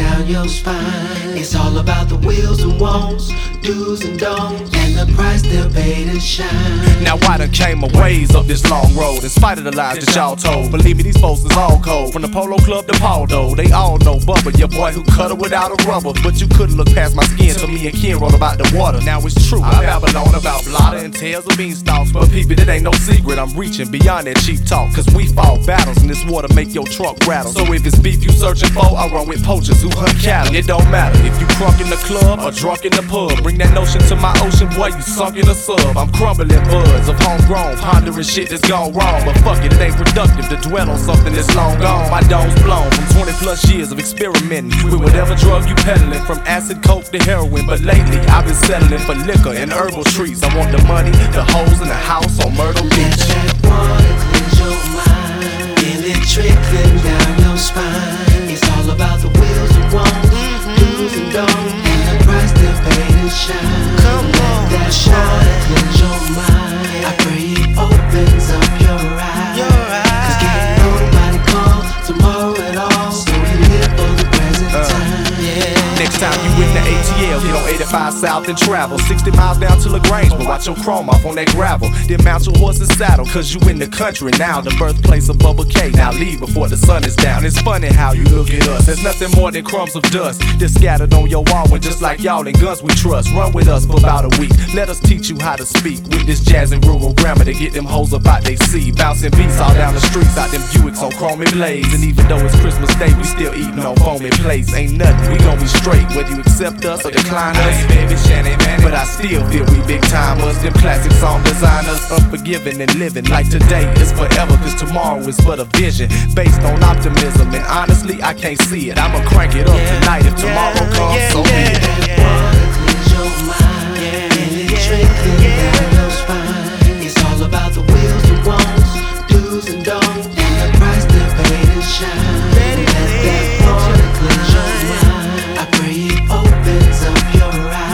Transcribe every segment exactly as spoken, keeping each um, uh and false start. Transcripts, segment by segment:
down your spine. It's all about the wheels and won'ts, do's and don'ts, and the price they'll pay to shine. Now I done came a ways up this long road, in spite of the lies that y'all told. Believe me, these folks is all cold. From the Polo Club to Paldo, they all know Bubba, your boy who cut her without a rubber. But you couldn't look past my skin till me and Ken wrote about the water. Now it's true, I babble on about blotter and tails of beanstalks, but people, it ain't no secret, I'm reaching beyond that cheap talk. Cause we fought battles and this water make your trunk rattle. So if it's beef you searching for, I run with poachers who hunt cattle. It don't matter if you crunk in the club or drunk in the pub. Bring that notion to my ocean, boy, you sunk in a sub. I'm crumbling buds of homegrown, pondering shit that's gone wrong. But fuck it, it ain't productive to dwell on something that's long gone. My dome's blown from twenty plus years of experimenting with whatever drug you peddling, from acid, coke to heroin. But lately I've been settling for liquor and herbal treats. I want the money, the hoes, and the house on Myrtle Beach. Let that water cleanse your mind, feel it trickling down your spine. It's all about the wheels and won'ts, do's and don'ts, and the price they'll pay to shine. Come on, let that water cleanse your mind. I pray it opens up your eyes, cause can't nobody call tomorrow at all, so we live for the present uh, time. Yeah. Next time you in the A T L, get on eighty-five South and travel sixty miles down to LaGrange, but watch your chrome off on that gravel. Then mount your horse and saddle, cause you in the country now, the birthplace of Bubba K. Now leave before the sun is down. It's funny how you look at us, there's nothing more than crumbs of dust that's scattered on your wall, when just like y'all and guns we trust. Run with us for about a week, let us teach you how to speak with this jazz and rural grammar to get them hoes about they see. Bouncing beats all down the streets, out them Buicks on chrome and blades. And even though it's Christmas Day, we still eating on foamy plates. Ain't nothing, we gon' be straight, whether you accept us or decline us. Baby, Shannon, man, but I still feel we big timers. Them classic song designers, unforgiving and living like today is forever, cause tomorrow is but a vision based on optimism. And honestly, I can't see it. I'ma crank it up tonight if tomorrow comes, so be it. Water cleanse your mind, feel it trickling down your spine. It's all about the wheels and won'ts, do's and don'ts, and the price they'll pay to shine. Let that water cleanse your mind. I pray it opens up your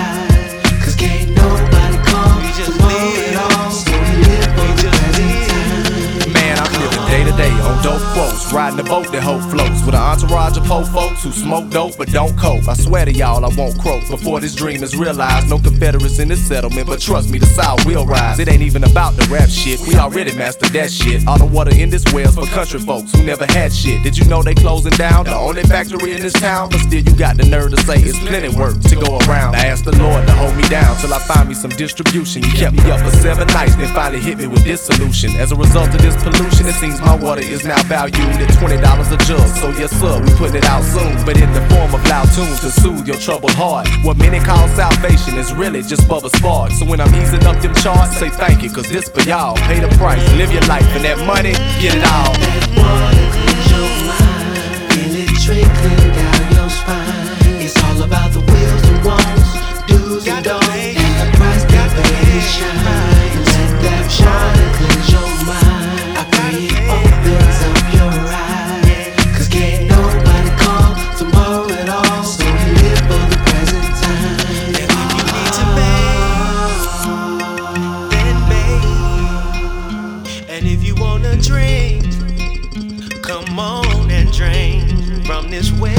eyes, cause can't nobody call tomorrow at all, so we live for the present time. Man, I'm living day to day on dope quotes, riding the boat that hope floats with an entourage of po folks who smoke dope but don't cope. I swear to y'all, I won't croak before this dream is realized. No Confederates in this settlement, but trust me, the South will rise. It ain't even about the rap shit, we already mastered that shit. All the water in this well's for country folks who never had shit. Did you know they closing down the only factory in this town? But still you got the nerve to say it's plenty work to go around. I asked the Lord to hold me down till I find me some distribution. He kept me up for seven nights, then finally hit me with this solution. As a result of this pollution, it seems my water is now valued at twenty dollars a jug. So yes sir, we putting it out soon, but in the form of loud tunes to soothe your troubled heart. What many call salvation is really just Bubba's spark. So when I'm easing up them charts, say thank you, cause this for y'all. Pay the price, live your life, and that money, get it all. That water cleanse your mind, feel it trickling down your spine. It's all about the wheels and won'ts, do's and don'ts, and the price that pay to shine. Let that water cleanse your mind. I pray it opens up your eyes, cause can't nobody call tomorrow at all, so we live for the present time. And if you need to bathe, then bathe. And if you wanna drink, come on and drink from this well.